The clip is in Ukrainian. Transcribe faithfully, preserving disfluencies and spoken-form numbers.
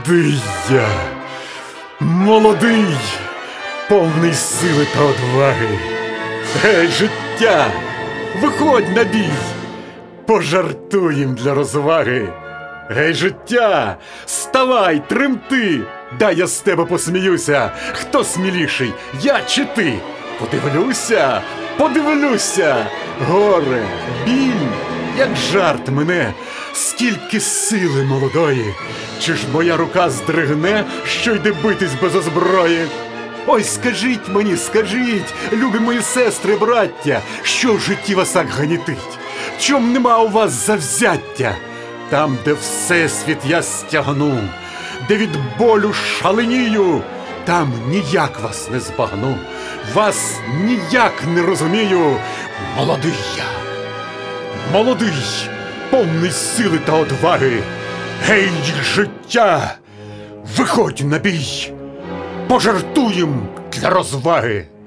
Молодий я, молодий, повний сили та одваги. Гей, життя, виходь на бій, пожартуєм для розваги. Гей, життя, ставай, тремти, дай я з тебе посміюся. Хто сміліший, я чи ти? Подивлюся, подивлюся, горе, біль, як жарт мене, скільки сили молодої. Чи ж моя рука здригне, що йде битись без озброї? Ой, скажіть мені, скажіть, любі мої сестри, браття, що в житті вас так ганітить? Чом нема у вас завзяття? Там, де всесвіт я стягну, де від болю шаленію, там ніяк вас не збагну, вас ніяк не розумію. Молодий я, молодий, повний сили та одваги. Гей, життя, виходь на бій, пожартуєм для розваги.